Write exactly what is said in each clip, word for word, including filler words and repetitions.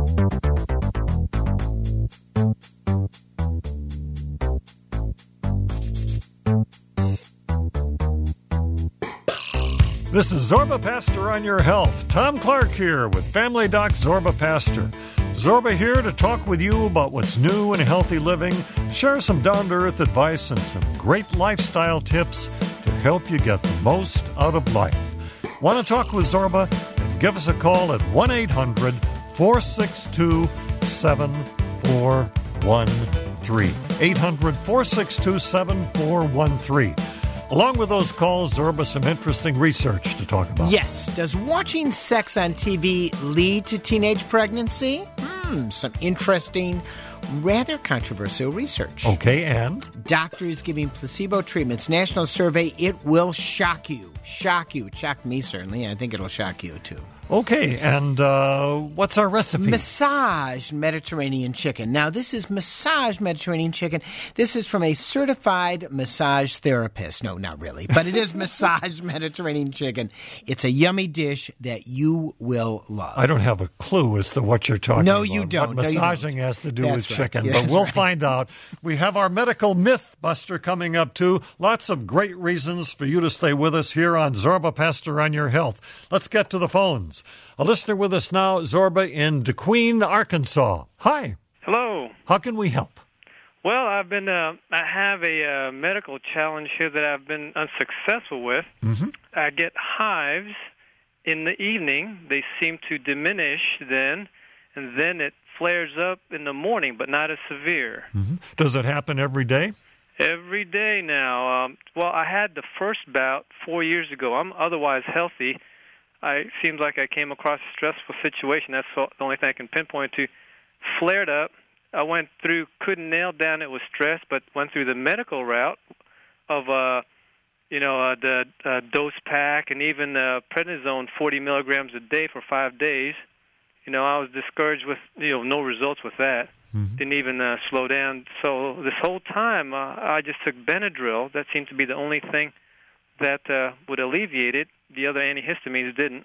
This is Zorba Pastor on Your Health. Tom Clark here with Family Doc Zorba Pastor. Zorba here to talk with you about what's new in healthy living, share some down-to-earth advice and some great lifestyle tips to help you get the most out of life. Want to talk with Zorba? Then give us a call at one eight hundred four six two seven four one three. eight hundred four six two seven four one three. Along with those calls, Zorba, some interesting research to talk about. Yes. Does watching sex on T V lead to teenage pregnancy? Hmm, some interesting, rather controversial research. Okay, and? Doctors giving placebo treatments. National survey, it will shock you. Shock you. It shocked me, certainly. I think it'll shock you, too. Okay, and uh, what's our recipe? Massaged Mediterranean chicken. Now, this is massaged Mediterranean chicken. This is from a certified massage therapist. No, not really, but it is massaged Mediterranean chicken. It's a yummy dish that you will love. I don't have a clue as to what you're talking no, about. You don't. What no, massaging you don't. has to do That's with right. chicken, Yeah, but we'll right. find out. We have our medical myth buster coming up, too. Lots of great reasons for you to stay with us here on Zorba Pastor on Your Health. Let's get to the phones. A listener with us now, Zorba, in DeQueen, Arkansas. Hi. Hello. How can we help? Well, I've been, uh, I have a uh, medical challenge here that I've been unsuccessful with. Mm-hmm. I get hives in the evening. They seem to diminish then, and then it flares up in the morning, but not as severe. Mm-hmm. Does it happen every day? Every day now. Um, well, I had the first bout four years ago. I'm otherwise healthy. I it seems like I came across a stressful situation. That's the only thing I can pinpoint to. Flared up. I went through, couldn't nail down it was stress, but went through the medical route of, uh, you know, uh, the uh, dose pack and even uh, prednisone, forty milligrams a day for five days. You know, I was discouraged with, you know, no results with that. Mm-hmm. Didn't even uh, slow down. So this whole time, uh, I just took Benadryl. That seemed to be the only thing that uh, would alleviate it. The other antihistamines didn't.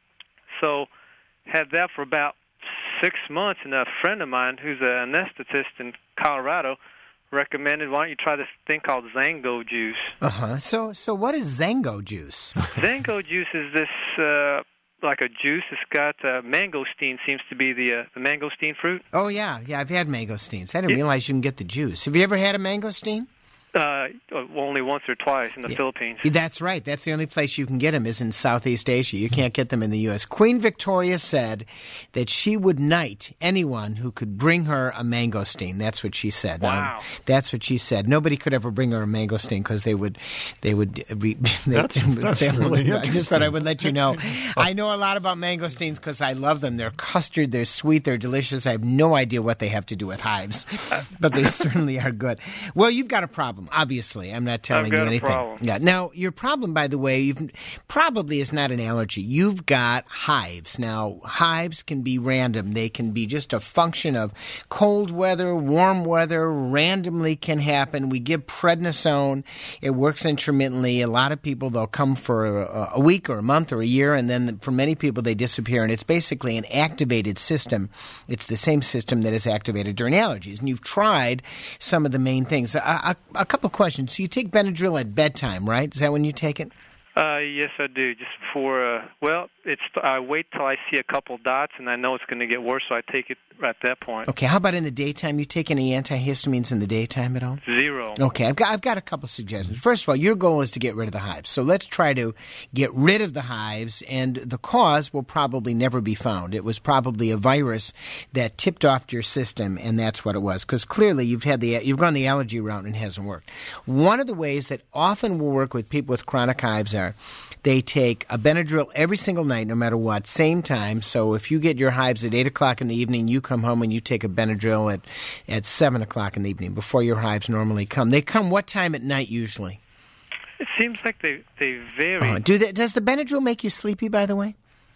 So had that for about six months, and a friend of mine who's an anesthetist in Colorado recommended, why don't you try this thing called Zango juice? Uh-huh. So so what is Zango juice? Zango juice is this, uh, like a juice. It's got uh, mangosteen seems to be the, uh, the mangosteen fruit. Oh, yeah. Yeah, I've had mangosteens. I didn't Yeah. realize you can get the juice. Have you ever had a mangosteen? Uh, only once or twice in the yeah. Philippines. That's right. That's the only place you can get them is in Southeast Asia. You can't get them in the U S Queen Victoria said that she would knight anyone who could bring her a mangosteen. That's what she said. Wow. Now, that's what she said. Nobody could ever bring her a mangosteen because they would, they would. Re, they, That's, that's they, really I just thought I would let you know. I know a lot about mangosteens because I love them. They're custard. They're sweet. They're delicious. I have no idea what they have to do with hives, but they certainly are good. Well, you've got a problem, obviously. I'm not telling I've got you a anything. problem. Yeah. Now, your problem, by the way, you've, probably is not an allergy. You've got hives. Now, hives can be random. They can be just a function of cold weather, warm weather, randomly can happen. We give prednisone. It works intermittently. A lot of people, they'll come for a, a week or a month or a year, and then for many people, they disappear. And it's basically an activated system. It's the same system that is activated during allergies. And you've tried some of the main things. A, a, a couple of questions. So you take Benadryl at bedtime, right? Is that when you take it? Uh, yes, I do. Just before, uh, well, it's I wait till I see a couple dots, and I know it's going to get worse, so I take it at that point. Okay. How about in the daytime? You take any antihistamines in the daytime at all? Zero. Okay. I've got I've got a couple suggestions. First of all, your goal is to get rid of the hives. So let's try to get rid of the hives, and the cause will probably never be found. It was probably a virus that tipped off your system, and that's what it was. Because clearly you've had the you've gone the allergy route and it hasn't worked. One of the ways that often will work with people with chronic hives are they take a Benadryl every single night, no matter what, same time. So if you get your hives at eight o'clock in the evening, you come home and you take a Benadryl at, at seven o'clock in the evening before your hives normally come. They come what time at night usually? It seems like they, they vary. Oh, do they, does the Benadryl make you sleepy, by the way?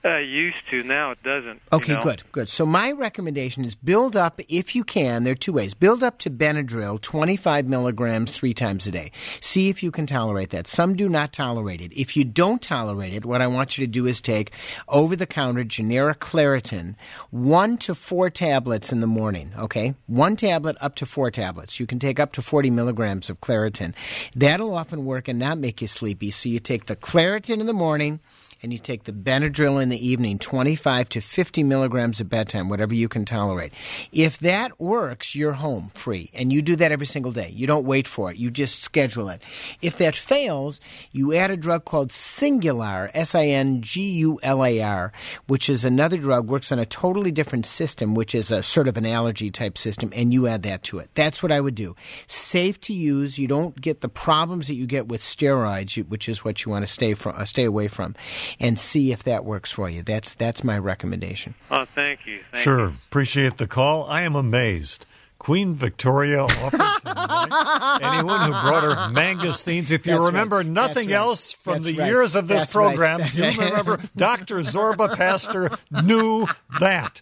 Uh, used to. Now it doesn't. Okay, you know? good, good. So my recommendation is build up, if you can, there are two ways. Build up to Benadryl, twenty-five milligrams three times a day. See if you can tolerate that. Some do not tolerate it. If you don't tolerate it, what I want you to do is take over-the-counter generic Claritin, one to four tablets in the morning, okay? One tablet up to four tablets. You can take up to forty milligrams of Claritin. That'll often work and not make you sleepy. So you take the Claritin in the morning, and you take the Benadryl in the evening, twenty-five to fifty milligrams at bedtime, whatever you can tolerate. If that works, you're home free. And you do that every single day. You don't wait for it. You just schedule it. If that fails, you add a drug called Singular, S I N G U L A R, which is another drug, works on a totally different system, which is a sort of an allergy type system, and you add that to it. That's what I would do. Safe to use. You don't get the problems that you get with steroids, which is what you want to stay from, uh, stay away from. And see if that works for you. That's that's my recommendation. Oh, thank you. Thank sure. you. Appreciate the call. I am amazed. Queen Victoria offered tonight anyone who brought her mangostines. If you That's remember right. nothing That's right. else from That's the right. years of this That's program, right. you remember Doctor Zorba Pastor knew that.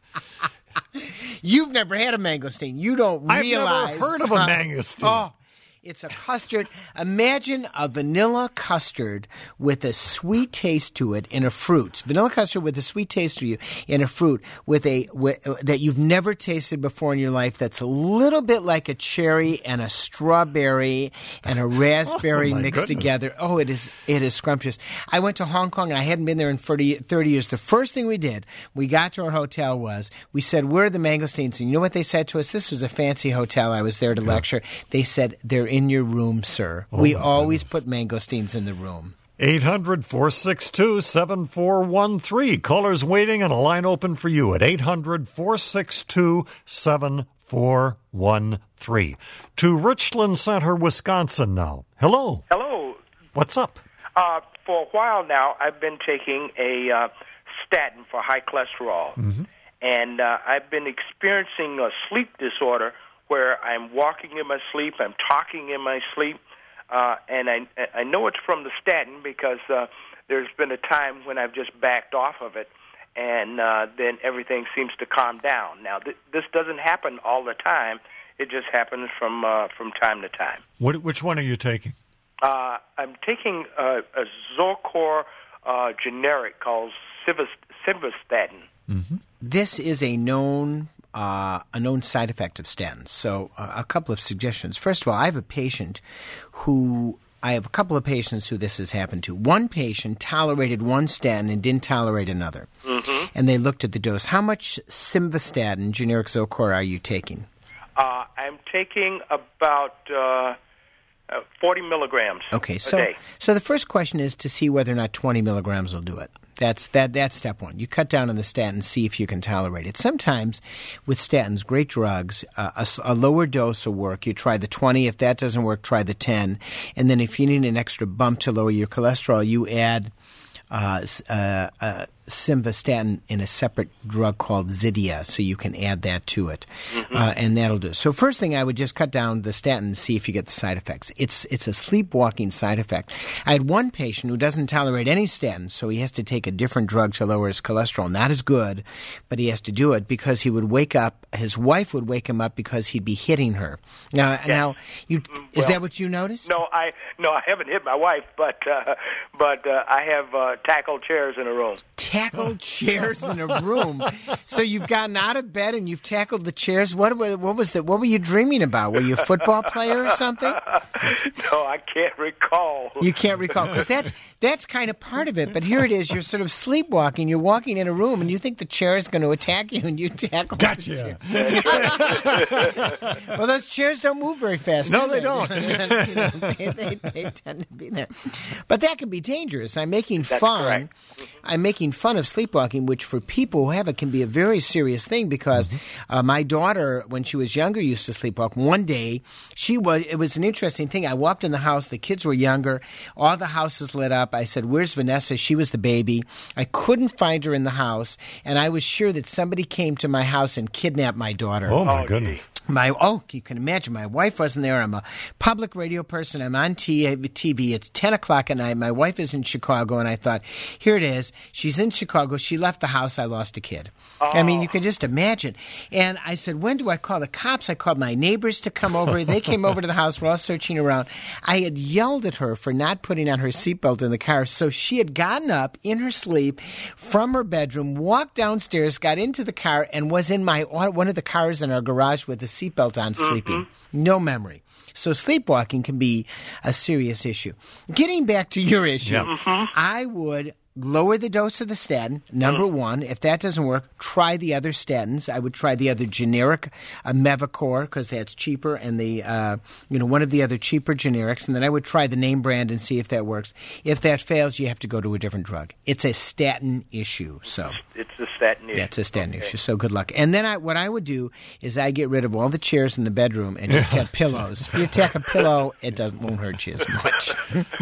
You've never had a mangosteen. You don't I've realize. never heard of a mangosteen. Oh, it's a custard. Imagine a vanilla custard with a sweet taste to it in a fruit. Vanilla custard with a sweet taste to you in a fruit with a with, uh, that you've never tasted before in your life. That's a little bit like a cherry and a strawberry and a raspberry Oh, my mixed goodness. together. Oh, it is it is scrumptious. I went to Hong Kong and I hadn't been there in thirty, thirty years. The first thing we did, we got to our hotel was we said, "Where are the mangosteens?" And you know what they said to us? This was a fancy hotel. I was there to lecture. They said, "They're in your room, sir." Oh, we my always goodness. put mangosteens in the room. eight hundred, four six two, seven four one three. Callers waiting and a line open for you at eight hundred, four six two, seven four one three. To Richland Center, Wisconsin now. Hello. Hello. What's up? Uh, for a while now, I've been taking a uh, statin for high cholesterol. Mm-hmm. And uh, I've been experiencing a sleep disorder where I'm walking in my sleep, I'm talking in my sleep, uh, and I I know it's from the statin because uh, there's been a time when I've just backed off of it, and uh, then everything seems to calm down. Now, th- this doesn't happen all the time. It just happens from uh, from time to time. What, which one are you taking? Uh, I'm taking a, a Zocor uh, generic called Simvastatin. Mm-hmm. This is a known uh, a known side effect of statins. So uh, a couple of suggestions. First of all, I have a patient who I have a couple of patients who this has happened to. One patient tolerated one statin and didn't tolerate another. Mm-hmm. And they looked at the dose. How much Simvastatin, generic Zocor, are you taking? Uh, I'm taking about uh, uh, forty milligrams Okay, a so day. so the first question is to see whether or not twenty milligrams will do it. That's that. That's step one. You cut down on the statin, see if you can tolerate it. Sometimes with statins, great drugs, uh, a, s- a lower dose will work. You try the twenty. If that doesn't work, try the ten. And then if you need an extra bump to lower your cholesterol, you add uh, s- uh, uh, Simvastatin in a separate drug called Zidia, so you can add that to it, Mm-hmm. uh, and that'll do it. So first thing, I would just cut down the statin and see if you get the side effects. It's it's a sleepwalking side effect. I had one patient who doesn't tolerate any statin, so he has to take a different drug to lower his cholesterol. Not as good, but he has to do it because he would wake up. His wife would wake him up because he'd be hitting her. Now, now, you is Well, that what you noticed? No, I no, I haven't hit my wife, but uh, but uh, I have uh, tackled chairs in a room. Tackled chairs in a room. So you've gotten out of bed and you've tackled the chairs. What wa- what was that? What were you dreaming about? Were you a football player or something? No, I can't recall. You can't recall because that's that's kind of part of it. But here it is. You're sort of sleepwalking. You're walking in a room and you think the chair is going to attack you and you tackle the chair. Gotcha. Well, those chairs don't move very fast. No, do they don't. You know, they, they, they tend to be there, but that can be dangerous. I'm making That's fun. correct. I'm making fun of sleepwalking, which for people who have it can be a very serious thing. Because uh, my daughter, when she was younger, used to sleepwalk. One day, she was. It was an interesting thing. I walked in the house. The kids were younger. All the houses lit up. I said, "Where's Vanessa?" She was the baby. I couldn't find her in the house, and I was sure that somebody came to my house and kidnapped my daughter. Oh, my Oh, goodness. My oh, you can imagine. My wife wasn't there. I'm a public radio person. I'm on T V. It's ten o'clock at night. My wife is in Chicago, and I thought, here it is. She's in Chicago. She left the house. I lost a kid. Oh. I mean, you can just imagine. And I said, when do I call the cops? I called my neighbors to come over. They came over to the house. We're all searching around. I had yelled at her for not putting on her seatbelt in the car. So she had gotten up in her sleep from her bedroom, walked downstairs, got into the car, and was in my one of the cars in our garage with the seatbelt on, sleeping. Mm-hmm. No memory. So sleepwalking can be a serious issue. Getting back to your issue, yep. mm-hmm. I would lower the dose of the statin, number mm-hmm. one. If that doesn't work, try the other statins. I would try the other generic, uh, Mevacor, because that's cheaper, and the uh, you know one of the other cheaper generics. And then I would try the name brand and see if that works. If that fails, you have to go to a different drug. It's a statin issue. So it's a statin issue. That's a statin okay. issue. So good luck. And then I, what I would do is I get rid of all the chairs in the bedroom and just have pillows. If you attack a pillow, it doesn't won't hurt you as much.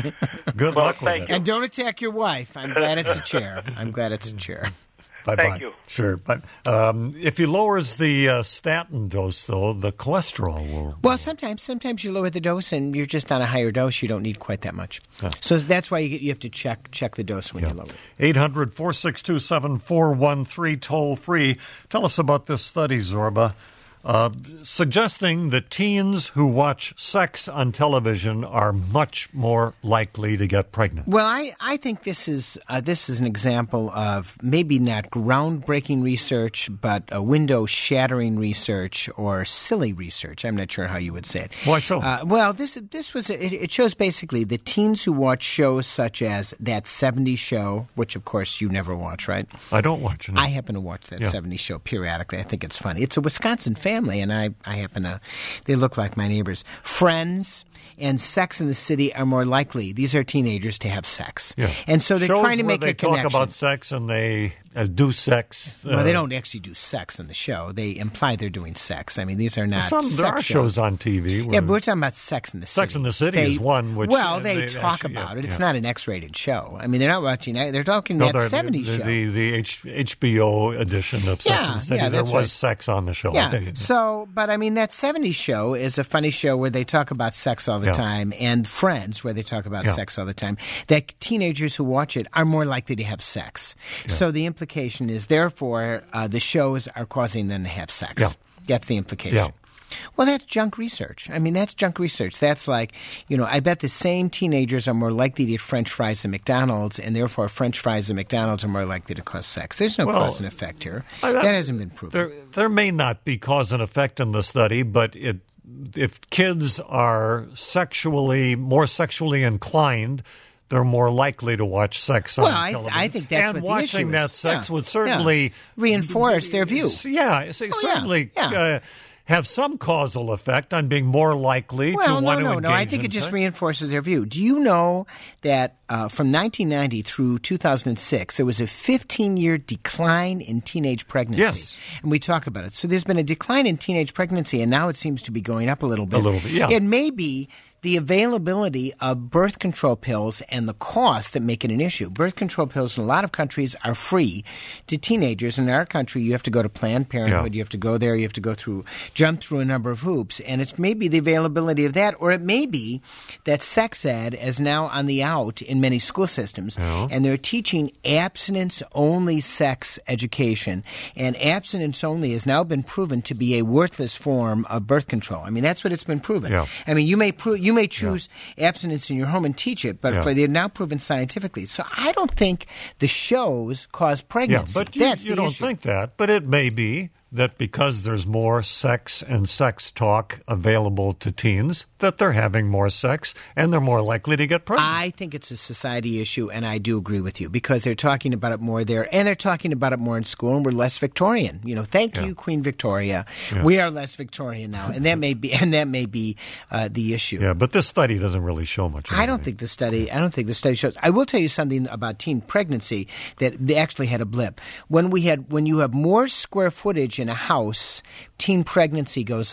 Good well, luck with it. And don't attack your wife. I'm glad it's a chair. I'm glad it's a chair. Bye-bye. Thank you. Sure. But um, if he lowers the uh, statin dose, though, the cholesterol will... Well, sometimes sometimes you lower the dose and you're just on a higher dose. You don't need quite that much. Huh. So that's why you, get, you have to check check the dose when yeah. you lower it. eight hundred, four six two, seven four one three, toll free. Tell us about this study, Zorba. Uh, suggesting that teens who watch sex on television are much more likely to get pregnant. Well, I, I think this is uh, this is an example of maybe not groundbreaking research, but a window-shattering research or silly research. I'm not sure how you would say it. Why so? Uh, well, this this was it, it shows basically the teens who watch shows such as That seventies Show, which of course you never watch, right? I don't watch it. I happen to watch That yeah. seventies Show periodically. I think it's funny. It's a Wisconsin family. Family, and I, I happen to, they look like my neighbors. Friends and Sex in the City are more likely. These are teenagers to have sex. Yeah. And so they're Shows trying to where make they a connection. talk about sex and they uh, do sex. Well, uh, they don't actually do sex in the show. They imply they're doing sex. I mean, these are not some, sex There are shows on T V. Yeah, but we're talking about Sex in the City. Sex in the City they, is one which... Well, uh, they, they talk actually, about yeah, it. It's yeah. not an X-rated show. I mean, they're not watching... They're talking no, That seventies the, Show. The, the H, HBO edition of Sex yeah, in the City, yeah, there was right. sex on the show. Yeah, so, but I mean, That seventies Show is a funny show where they talk about sex all the yeah. time, and Friends, where they talk about yeah. sex all the time, that teenagers who watch it are more likely to have sex. Yeah. So the implication is, therefore, uh, the shows are causing them to have sex. Yeah. That's the implication. Yeah. Well, that's junk research. I mean, that's junk research. That's like, you know, I bet the same teenagers are more likely to eat French fries at McDonald's, and therefore French fries at McDonald's are more likely to cause sex. There's no well, cause and effect here. Uh, that, that hasn't been proven. There, there may not be cause and effect in the study, but it, if kids are sexually, more sexually inclined, they're more likely to watch sex on well, I, television. I think that's and what the watching issue that is. sex yeah. would certainly yeah. reinforce their view. Yeah, certainly yeah. Yeah. Uh, have some causal effect on being more likely well, to no, want no, to engage no. I think in it just sex. reinforces their view. Do you know that uh, from nineteen ninety through two thousand six, there was a fifteen-year decline in teenage pregnancy? Yes. And we talk about it. So there's been a decline in teenage pregnancy, and now it seems to be going up a little bit. A little bit, yeah. It may be the availability of birth control pills and the cost that make it an issue. Birth control pills in a lot of countries are free to teenagers. In our country, you have to go to Planned Parenthood. Yeah. You have to go there. You have to go through, jump through a number of hoops. And it's maybe the availability of that, or it may be that sex ed is now on the out in many school systems. Yeah. And they're teaching abstinence-only sex education. And abstinence-only has now been proven to be a worthless form of birth control. I mean, that's what it's been proven. Yeah. I mean, you may prove you may choose yeah. abstinence in your home and teach it, but yeah. for, they're now proven scientifically. So I don't think the shows cause pregnancy. Yeah, but you, That's you the don't issue. think that. But it may be that because there's more sex and sex talk available to teens, that they're having more sex and they're more likely to get pregnant. I think it's a society issue, and I do agree with you, because they're talking about it more there, and they're talking about it more in school, and we're less Victorian. You know, thank yeah. you, Queen Victoria. Yeah. We are less Victorian now, and that may be and that may be uh, the issue. Yeah, but this study doesn't really show much. I don't think the study. I don't think the study shows. I will tell you something about teen pregnancy that they actually had a blip. When we had, when you have more square footage in a house, teen pregnancy goes up.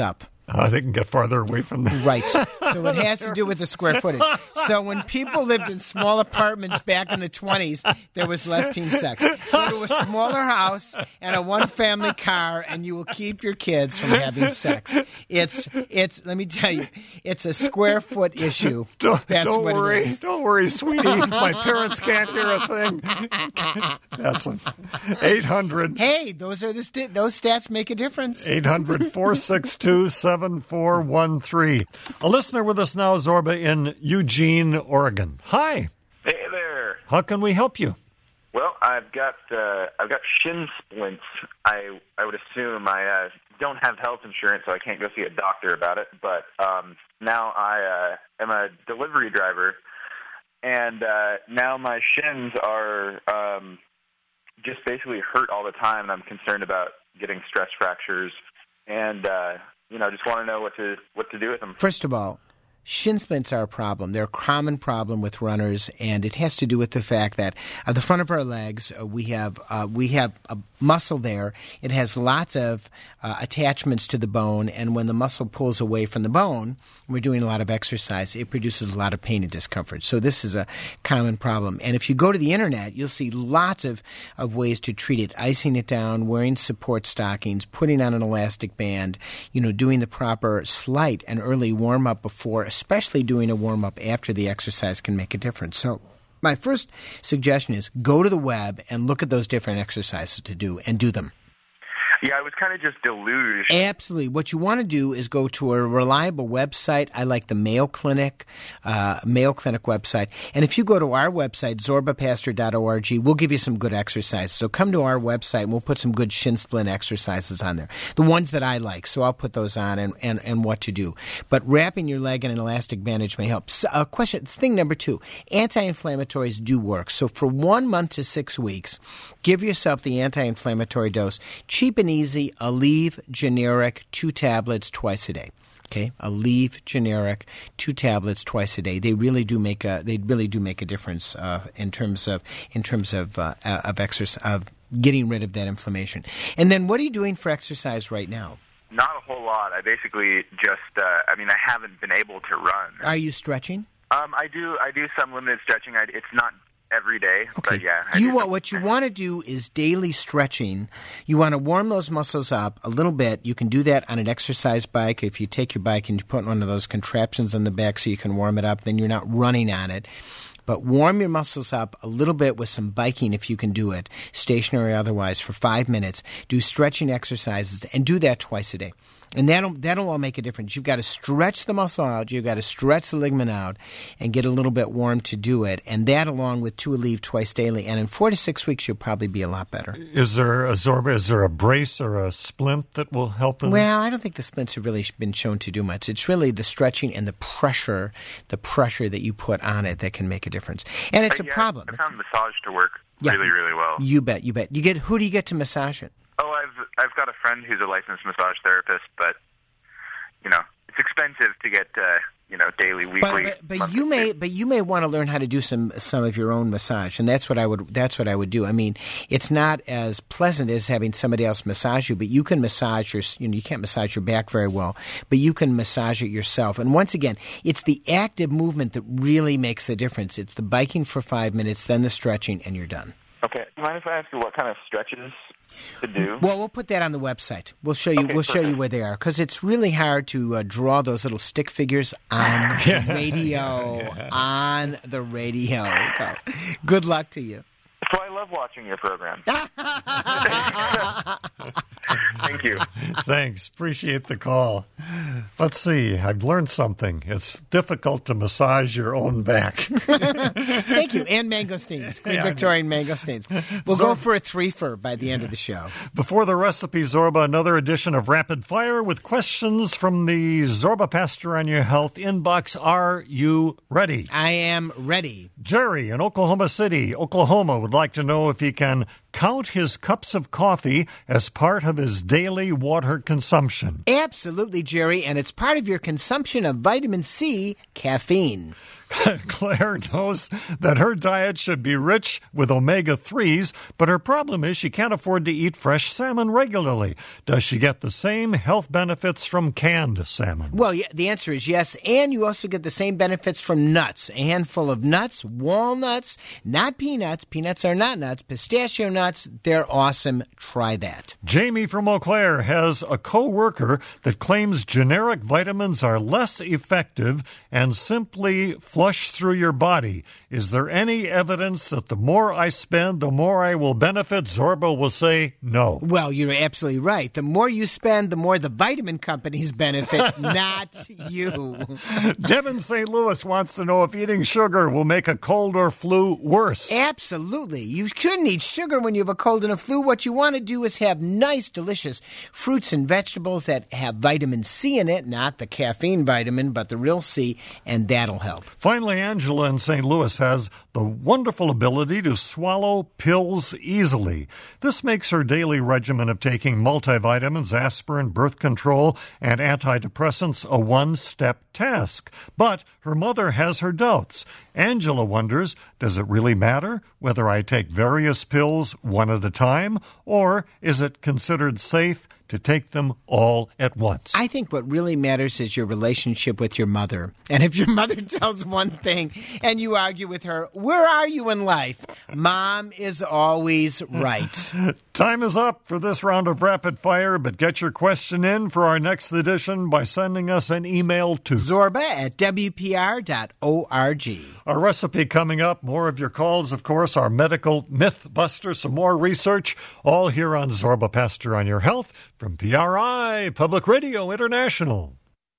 Uh, they can get farther away from the... Right. So it has to do with the square footage. So when people lived in small apartments back in the twenties, there was less teen sex. Go to a smaller house and a one-family car, and you will keep your kids from having sex. It's, it's. Let me tell you, it's a square foot issue. Don't, That's don't what worry. it is. Don't worry, sweetie. My parents can't hear a thing. That's a, eight hundred. Hey, those are the st- those stats make a difference. eight hundred, four six two, seven four one three. A listener with us now, Zorba, in Eugene, Oregon. Hi. Hey there. How can we help you? Well, I've got uh, I've got shin splints. I I would assume I uh, don't have health insurance, so I can't go see a doctor about it. But um, now I uh, am a delivery driver, and uh, now my shins are um, just basically hurt all the time, and I'm concerned about getting stress fractures. And uh, you know, just want to know what to what to do with them. First of all, shin splints are a problem. They're a common problem with runners, and it has to do with the fact that at the front of our legs, uh, we have uh, we have a muscle there. It has lots of uh, attachments to the bone, and when the muscle pulls away from the bone, we're doing a lot of exercise, it produces a lot of pain and discomfort. So this is a common problem. And if you go to the internet, you'll see lots of, of ways to treat it. Icing it down, wearing support stockings, putting on an elastic band, you know, doing the proper slight and early warm-up before, especially doing a warm-up after the exercise can make a difference. So my first suggestion is go to the web and look at those different exercises to do and do them. Yeah, I was kind of just deluged. Absolutely. What you want to do is go to a reliable website. I like the Mayo Clinic, uh, Mayo Clinic website. And if you go to our website, zorba pastor dot org, we'll give you some good exercises. So come to our website and we'll put some good shin splint exercises on there. The ones that I like. So I'll put those on and, and, and what to do. But wrapping your leg in an elastic bandage may help. So, uh, question, thing number two, anti-inflammatories do work. So for one month to six weeks, give yourself the anti-inflammatory dose. Cheap and easy, Aleve generic, two tablets twice a day. Okay, Aleve generic, two tablets twice a day. They really do make a they really do make a difference uh, in terms of in terms of uh, of exercise of getting rid of that inflammation. And then, what are you doing for exercise right now? Not a whole lot. I basically just uh, I mean I haven't been able to run. Are you stretching? Um, I do I do some limited stretching. I, it's not every day, okay. But yeah. I You do want some- what you want to do is daily stretching. You want to warm those muscles up a little bit. You can do that on an exercise bike. If you take your bike and you put one of those contraptions on the back so you can warm it up, then you're not running on it. But warm your muscles up a little bit with some biking if you can do it, stationary or otherwise, for five minutes. Do stretching exercises and do that twice a day. And that'll, that'll all make a difference. You've got to stretch the muscle out. You've got to stretch the ligament out and get a little bit warm to do it. And that along with two Aleve twice daily. And in four to six weeks, you'll probably be a lot better. Is there a Zorba? Is there a brace or a splint that will help them? Well, I don't think the splints have really been shown to do much. It's really the stretching and the pressure, the pressure that you put on it that can make a difference. And it's Uh, a yeah, problem. I found massage to work Yeah. really, really well. You bet, you bet. You get who do you get to massage it? Oh, I've I've got a friend who's a licensed massage therapist, but you know it's expensive to get uh, you know daily, weekly. But, but, but monthly you may, fee. but you may want to learn how to do some some of your own massage, and that's what I would that's what I would do. I mean, it's not as pleasant as having somebody else massage you, but you can massage your you know you can't massage your back very well, but you can massage it yourself. And once again, it's the active movement that really makes the difference. It's the biking for five minutes, then the stretching, and you're done. Okay, mind if I ask you what kind of stretches to do? Well, we'll put that on the website. We'll show you. Okay, we'll show you perfect. where they are because it's really hard to uh, draw those little stick figures on radio. On the radio. Okay. Good luck to you. So I love watching your program. Thank you. Thanks. Appreciate the call. Let's see. I've learned something. It's difficult to massage your own back. Thank you. And mangosteens. Great Yeah. Victorian mangosteens. We'll Zor- go for a three-fer by the end of the show. Before the recipe, Zorba, another edition of Rapid Fire with questions from the Zorba Pastor on Your Health inbox. Are you ready? I am ready. Jerry in Oklahoma City, Oklahoma, would like to know if he can count his cups of coffee as part of his daily water consumption. Absolutely, Jerry, and it's part of your consumption of vitamin C, caffeine. Claire knows that her diet should be rich with omega threes, but her problem is she can't afford to eat fresh salmon regularly. Does she get the same health benefits from canned salmon? Well, yeah, the answer is yes, and you also get the same benefits from nuts. A handful of nuts, walnuts, not peanuts. Peanuts are not nuts. Pistachio nuts, they're awesome. Try that. Jamie from Eau Claire has a co-worker that claims generic vitamins are less effective and simply flush through your body. Is there any evidence that the more I spend, the more I will benefit? Zorba will say no. Well, you're absolutely right. The more you spend, the more the vitamin companies benefit, not you. Devin Saint Louis wants to know if eating sugar will make a cold or flu worse. Absolutely. You shouldn't eat sugar when you have a cold and a flu. What you want to do is have nice, delicious fruits and vegetables that have vitamin C in it, not the caffeine vitamin, but the real C, and that'll help. Finally, Angela in Saint Louis has the wonderful ability to swallow pills easily. This makes her daily regimen of taking multivitamins, aspirin, birth control, and antidepressants a one-step task. But her mother has her doubts. Angela wonders, does it really matter whether I take various pills one at a time, or is it considered safe to take them all at once? I think what really matters is your relationship with your mother. And if your mother tells one thing and you argue with her, where are you in life? Mom is always right. Time is up for this round of Rapid Fire, but get your question in for our next edition by sending us an email to Zorba at W P R dot org. Our recipe coming up, more of your calls, of course, our medical myth buster, some more research, all here on Zorba Pastor on Your Health from P R I, Public Radio International.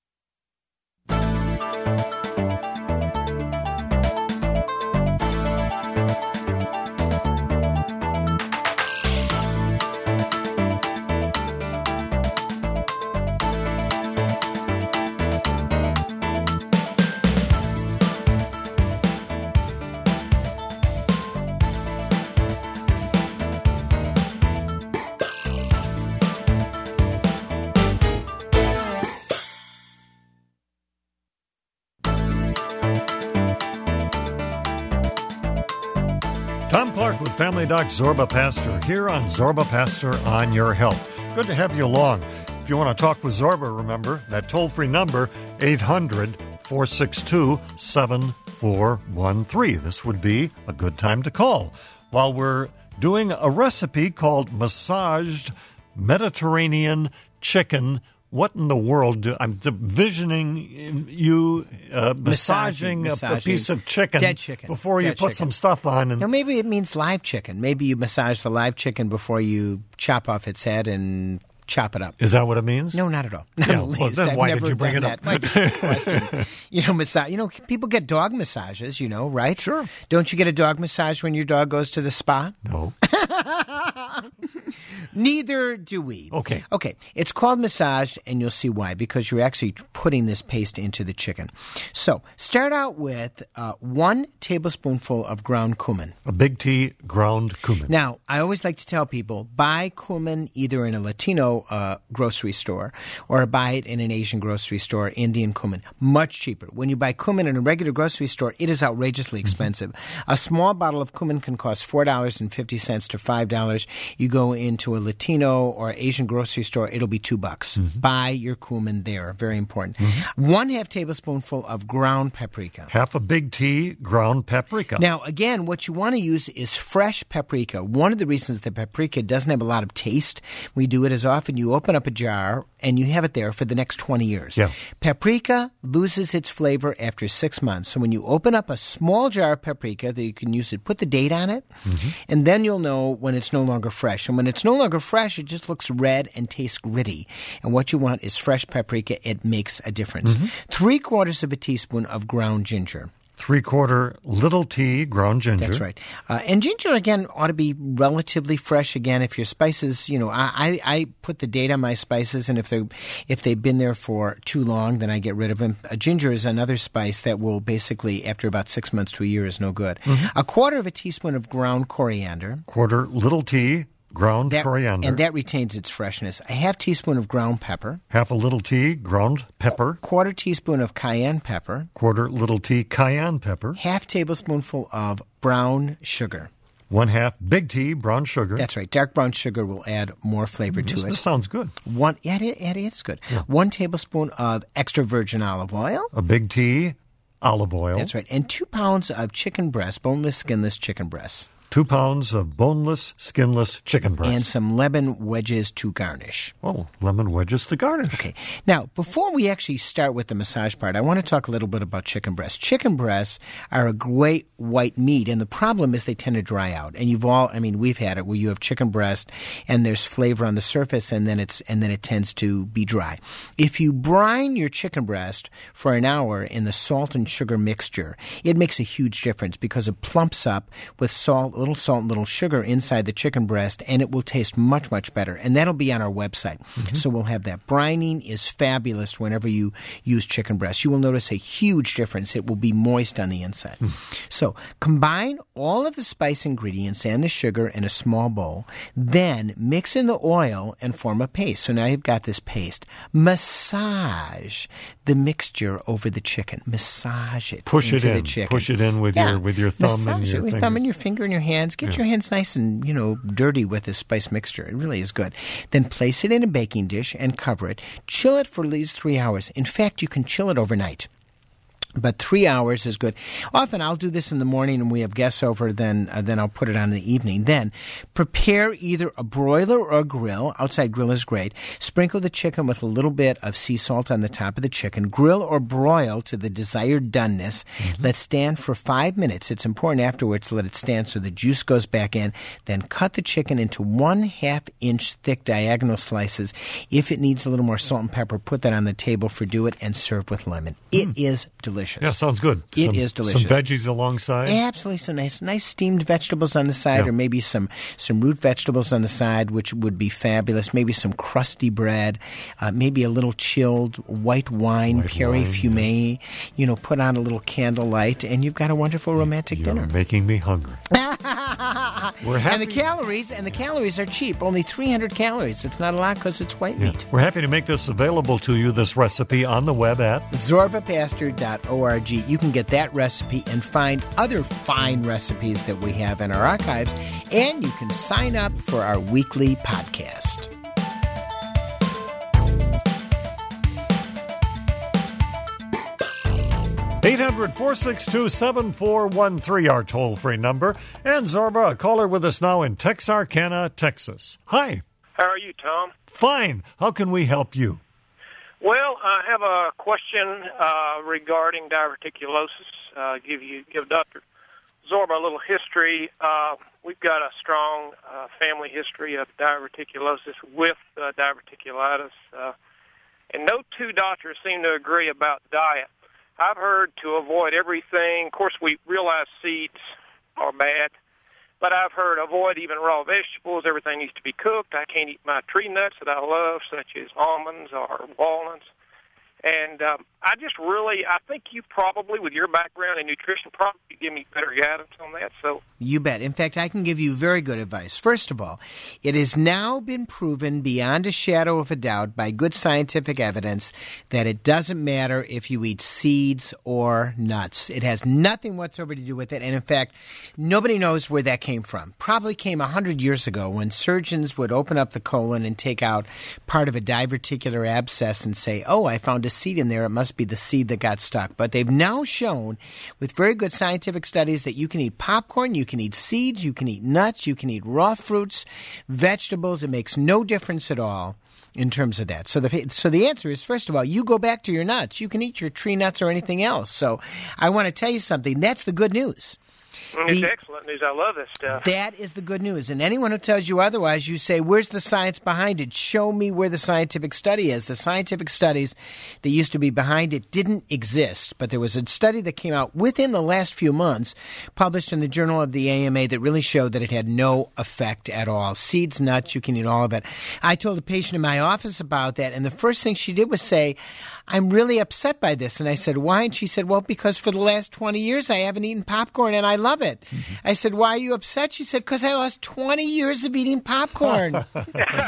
Tom Clark with Family Doc Zorba Pastor here on Zorba Pastor on Your Health. Good to have you along. If you want to talk with Zorba, remember that toll-free number, eight hundred, four six two, seven four one three. This would be a good time to call while we're doing a recipe called massaged Mediterranean chicken. What in the world? Do, I'm visioning you uh, massaging, massaging, a, massaging a piece of chicken, dead chicken before dead you put chicken. some stuff on. And no, maybe it means live chicken. Maybe you massage the live chicken before you chop off its head and chop it up. Is that what it means? No, not at all. Not yeah, at well, then I've why never did you bring it up? That. Just a question. You know, massage. You know, people get dog massages. You know, right? Sure. Don't you get a dog massage when your dog goes to the spa? No. Neither do we. Okay. Okay. It's called massaged, and you'll see why, because you're actually putting this paste into the chicken. So start out with uh, one tablespoonful of ground cumin. A big T ground cumin. Now, I always like to tell people, buy cumin either in a Latino uh, grocery store or buy it in an Asian grocery store, Indian cumin. Much cheaper. When you buy cumin in a regular grocery store, it is outrageously expensive. Mm-hmm. A small bottle of cumin can cost four dollars and fifty cents to five dollars. You go into a Latino or Asian grocery store, it'll be two bucks. Mm-hmm. Buy your cumin there. Very important. Mm-hmm. One half tablespoonful of ground paprika. Half a big T ground paprika. Now, again, what you want to use is fresh paprika. One of the reasons that paprika doesn't have a lot of taste, we do it as often. You open up a jar and you have it there for the next twenty years. Yeah. Paprika loses its flavor after six months. So when you open up a small jar of paprika that you can use it, put the date on it, mm-hmm. and then you'll know when it's no longer fresh. And when it's no longer fresh, it just looks red and tastes gritty. And what you want is fresh paprika. It makes a difference. Mm-hmm. Three quarters of a teaspoon of ground ginger. Three-quarter little T ground ginger. That's right. Uh, and ginger, again, ought to be relatively fresh. Again, if your spices, you know, I, I, I put the date on my spices, and if, they're, if they've been there for too long, then I get rid of them. Uh, ginger is another spice that will basically, after about six months to a year, is no good. Mm-hmm. A quarter of a teaspoon of ground coriander. Quarter little T ground that, coriander. And that retains its freshness. A half teaspoon of ground pepper. Half a little tea ground pepper. Quarter teaspoon of cayenne pepper. Quarter little tea cayenne pepper. Half tablespoonful of brown sugar. One half big tea brown sugar. That's right. Dark brown sugar will add more flavor to this, it. This sounds good. One, yeah, it, it is good. Yeah. One tablespoon of extra virgin olive oil. A big tea olive oil. That's right. And two pounds of chicken breast, boneless, skinless chicken breast. Two pounds of boneless, skinless chicken breast. And some lemon wedges to garnish. Oh, lemon wedges to garnish. Okay. Now, before we actually start with the massage part, I want to talk a little bit about chicken breasts. Chicken breasts are a great white meat, and the problem is they tend to dry out. And you've all, I mean, we've had it where you have chicken breast and there's flavor on the surface, and then it's and then it tends to be dry. If you brine your chicken breast for an hour in the salt and sugar mixture, it makes a huge difference because it plumps up with salt, little salt and little sugar inside the chicken breast, and it will taste much, much better. And that'll be on our website. Mm-hmm. So we'll have that. Brining is fabulous whenever you use chicken breast. You will notice a huge difference. It will be moist on the inside. Mm. So combine all of the spice ingredients and the sugar in a small bowl. Then mix in the oil and form a paste. So now you've got this paste. Massage the mixture over the chicken. Massage it Push into it in. the chicken. Push it in with yeah. your with your thumb Massage and your it with fingers. thumb and your finger and your hands. Get yeah. your hands nice and, you know, dirty with this spice mixture. It really is good. Then place it in a baking dish and cover it. Chill it for at least three hours. In fact, you can chill it overnight. But three hours is good. Often I'll do this in the morning and we have guests over, then uh, then I'll put it on in the evening. Then prepare either a broiler or a grill. Outside grill is great. Sprinkle the chicken with a little bit of sea salt on the top of the chicken. Grill or broil to the desired doneness. Mm-hmm. Let stand for five minutes. It's important afterwards to let it stand so the juice goes back in. Then cut the chicken into one half inch thick diagonal slices. If it needs a little more salt and pepper, put that on the table for do it and serve with lemon. Mm. It is delicious. Delicious. Yeah, sounds good. It some, is delicious. Some veggies alongside? Absolutely. Some nice nice steamed vegetables on the side, yeah. or maybe some, some root vegetables on the side, which would be fabulous. Maybe some crusty bread, uh, maybe a little chilled white wine, white Perrier wine, Fumé, yeah. you know, put on a little candlelight, and you've got a wonderful romantic You're dinner. making me hungry. We're happy. And the calories, and the calories are cheap. Only three hundred calories. It's not a lot because it's white yeah. meat. We're happy to make this available to you, this recipe, on the web at zorba pastor dot org. You can get that recipe and find other fine recipes that we have in our archives, and you can sign up for our weekly podcast. eight hundred, four six two, seven four one three, our toll-free number. And Zorba, a caller with us now in Texarkana, Texas. Hi. How are you, Tom? Fine. How can we help you? Well, I have a question uh, regarding diverticulosis. Uh, give you give Doctor Zorba a little history. Uh, we've got a strong uh, family history of diverticulosis with uh, diverticulitis, uh, and no two doctors seem to agree about diet. I've heard to avoid everything. Of course, we realize seeds are bad, but I've heard avoid even raw vegetables. Everything needs to be cooked. I can't eat my tree nuts that I love, such as almonds or walnuts. And um, I just really, I think you probably, with your background in nutrition, probably give me better guidance on that. So you bet. In fact, I can give you very good advice. First of all, it has now been proven beyond a shadow of a doubt by good scientific evidence that it doesn't matter if you eat seeds or nuts. It has nothing whatsoever to do with it. And in fact, nobody knows where that came from. Probably came one hundred years ago when surgeons would open up the colon and take out part of a diverticular abscess and say, oh, I found a seed in there. It must be the seed that got stuck. But they've now shown with very good scientific studies that you can eat popcorn, you can eat seeds, you can eat nuts, you can eat raw fruits, vegetables. It makes no difference at all in terms of that. So the so the answer is, first of all, you go back to your nuts. You can eat your tree nuts or anything else. So I want to tell you something. That's the good news. It's the, excellent news. I love this stuff. That is the good news. And anyone who tells you otherwise, you say, where's the science behind it? Show me where the scientific study is. The scientific studies that used to be behind it didn't exist. But there was a study that came out within the last few months, published in the Journal of the A M A, that really showed that it had no effect at all. Seeds, nuts, you can eat all of it. I told a patient in my office about that, and the first thing she did was say, I'm really upset by this. And I said, why? And she said, well, because for the last twenty years I haven't eaten popcorn and I love love it. Mm-hmm. I said, why are you upset? She said, because I lost twenty years of eating popcorn. So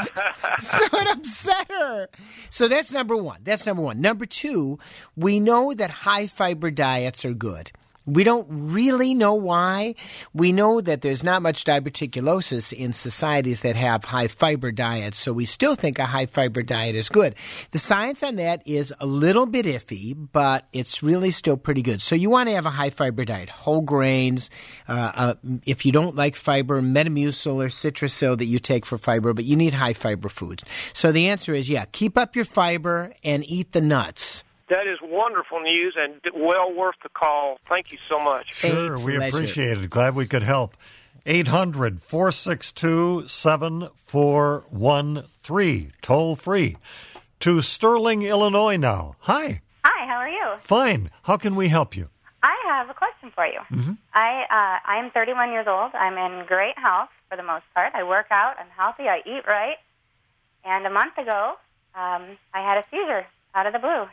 it upset her. So that's number one. That's number one. Number two, we know that high-fiber diets are good. We don't really know why. We know that there's not much diverticulosis in societies that have high-fiber diets, so we still think a high-fiber diet is good. The science on that is a little bit iffy, but it's really still pretty good. So you want to have a high-fiber diet, whole grains. Uh, uh, if you don't like fiber, Metamucil or Citracil that you take for fiber, but you need high-fiber foods. So the answer is, yeah, keep up your fiber and eat the nuts. That is wonderful news and well worth the call. Thank you so much. Sure, we appreciate it. Glad we could help. eight hundred, four six two, seven four one three, toll free. To Sterling, Illinois now. Hi. Hi, how are you? Fine. How can we help you? I have a question for you. Mm-hmm. I uh, I am thirty-one years old. I'm in great health for the most part. I work out. I'm healthy. I eat right. And a month ago, um, I had a seizure out of the blue.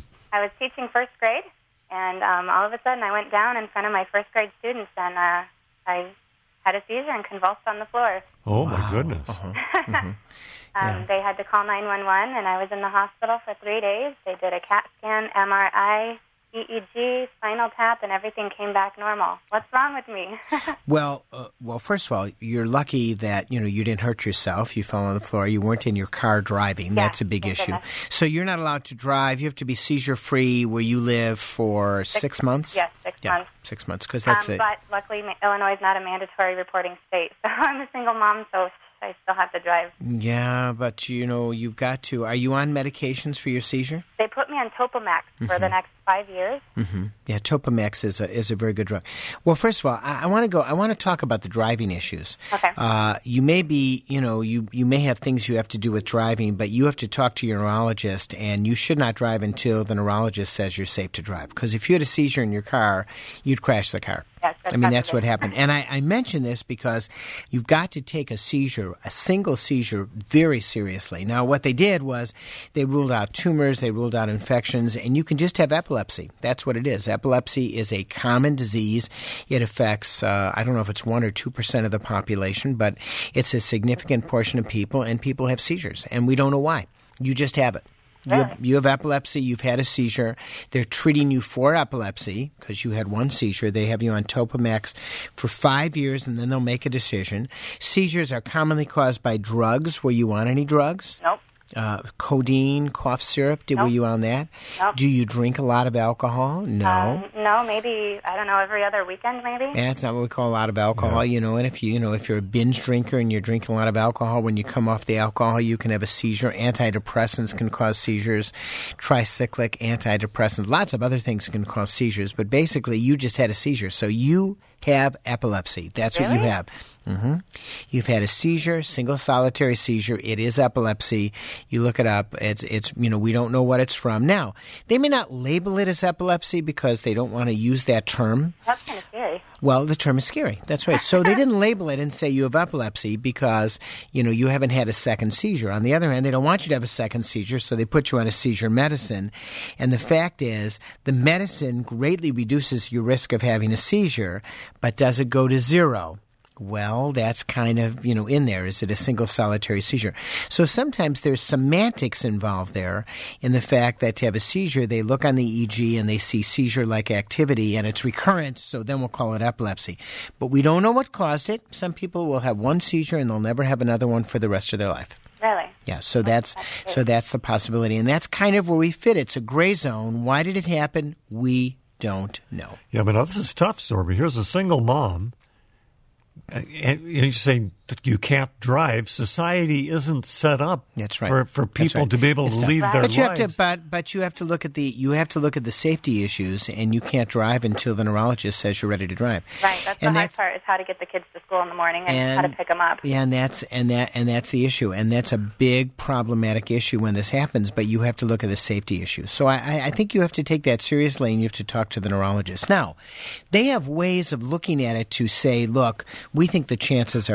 I was teaching first grade, and um, all of a sudden I went down in front of my first grade students, and uh, I had a seizure and convulsed on the floor. Oh, my wow. goodness. Uh-huh. Mm-hmm. um, Yeah. They had to call nine one one, and I was in the hospital for three days. They did a CAT scan, M R I, E E G, spinal tap, and everything came back normal. What's wrong with me? Well, uh, well, first of all, you're lucky that, you know, you didn't hurt yourself. You fell on the floor. You weren't in your car driving. Yeah, That's a big thank issue. goodness. So you're not allowed to drive. You have to be seizure-free where you live for six, six months? Yes, six yeah, months. six months, because that's um, the... But luckily, ma- Illinois is not a mandatory reporting state, so I'm a single mom, so I still have to drive. Yeah, but, you know, you've got to... Are you on medications for your seizure? They put me on Topamax mm-hmm. for the next five years. Mm-hmm. Yeah, Topamax is a is a very good drug. Well, first of all, I, I want to go. I want to talk about the driving issues. Okay. Uh, you may be, you know, you you may have things you have to do with driving, but you have to talk to your neurologist, and you should not drive until the neurologist says you're safe to drive. Because if you had a seizure in your car, you'd crash the car. Yes, that's I mean, that's possible. what happened. And I, I mention this because you've got to take a seizure, a single seizure, very seriously. Now, what they did was they ruled out tumors, they ruled out infections, and you can just have epilepsy. That's what it is. Epilepsy is a common disease. It affects, uh, I don't know if it's one or two percent of the population, but it's a significant portion of people, and people have seizures, and we don't know why. You just have it. You have, you have epilepsy, you've had a seizure. They're treating you for epilepsy because you had one seizure. They have you on Topamax for five years, and then they'll make a decision. Seizures are commonly caused by drugs. Were you on any drugs? Nope. Uh, codeine, cough syrup, did, Nope. were you on that? Nope. Do you drink a lot of alcohol? No. Um, no, maybe, I don't know, every other weekend maybe? That's not what we call a lot of alcohol, you know. And if you, you know, if you're a binge drinker and you're drinking a lot of alcohol, when you come off the alcohol, you can have a seizure. Antidepressants can cause seizures. Tricyclic antidepressants, lots of other things can cause seizures. But basically, you just had a seizure, so you have epilepsy. That's Really? what you have. Mm-hmm. You've had a seizure, single solitary seizure. It is epilepsy. You look it up. It's, it's, you know, we don't know what it's from. Now, they may not label it as epilepsy because they don't want to use that term. That's kind of scary. Well, the term is scary. That's right. So they didn't label it and say you have epilepsy because, you know, you haven't had a second seizure. On the other hand, they don't want you to have a second seizure, so they put you on a seizure medicine. And the fact is, the medicine greatly reduces your risk of having a seizure, but does it go to zero? Well, that's kind of, you know, in there. Is it a single solitary seizure? So sometimes there's semantics involved there in the fact that to have a seizure, they look on the E E G and they see seizure-like activity and it's recurrent, so then we'll call it epilepsy. But we don't know what caused it. Some people will have one seizure and they'll never have another one for the rest of their life. Really? Yeah, so that's so that's the possibility. And that's kind of where we fit. It's a gray zone. Why did it happen? We don't know. Yeah, but now this is tough, Zorba. Here's a single mom. And you say that you can't drive. Society isn't set up That's right. for, for That's people right. to be able It's to tough. lead their but you lives. have to, but but you have to look at the you have to look at the safety issues, and you can't drive until the neurologist says you're ready to drive. Right, that's And the hard that's- part is how to get the kids to school in the morning and, And- how to pick them up. Yeah, and that's and that and that's the issue, and that's a big problematic issue when this happens. But you have to look at the safety issue. So I, I, I think you have to take that seriously, and you have to talk to the neurologist. Now, they have ways of looking at it to say, look, we think the chances are very minimal.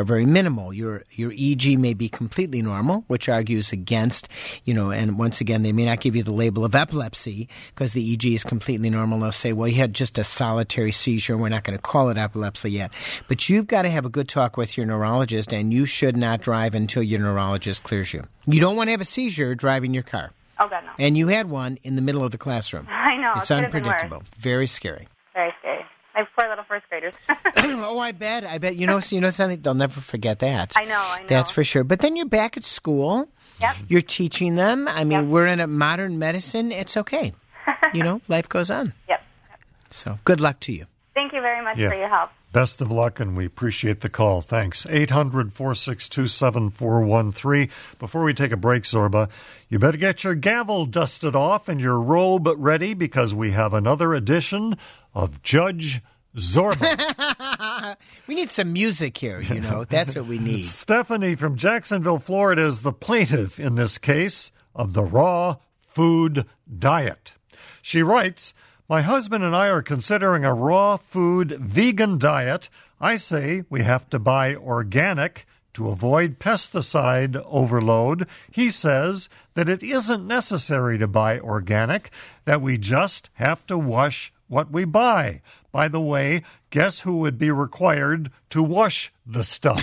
minimal. Your your E G may be completely normal, which argues against, you know, and once again, they may not give you the label of epilepsy because the E G is completely normal. They'll say, well, you had just a solitary seizure, and we're not going to call it epilepsy yet. But you've got to have a good talk with your neurologist, and you should not drive until your neurologist clears you. You don't want to have a seizure driving your car. Oh, God, no. And you had one in the middle of the classroom. I know. It's it could have been unpredictable. worse. Very scary. Very scary. My poor little first graders. Oh, I bet. I bet. You know, you know something? They'll never forget that. I know, I know. That's for sure. But then you're back at school. Yep. You're teaching them. I mean, Yep. we're in a modern medicine. It's okay. You know, life goes on. Yep. So good luck to you. Thank you very much Yeah. for your help. Best of luck, and we appreciate the call. Thanks. eight hundred, four six two, seven four one three. Before we take a break, Zorba, you better get your gavel dusted off and your robe ready because we have another edition of Judge Zorba. We need some music here, you know. That's what we need. Stephanie from Jacksonville, Florida, is the plaintiff in this case of the raw food diet. She writes, my husband and I are considering a raw food vegan diet. I say we have to buy organic to avoid pesticide overload. He says that it isn't necessary to buy organic, that we just have to wash what we buy. By the way, guess who would be required to wash the stuff?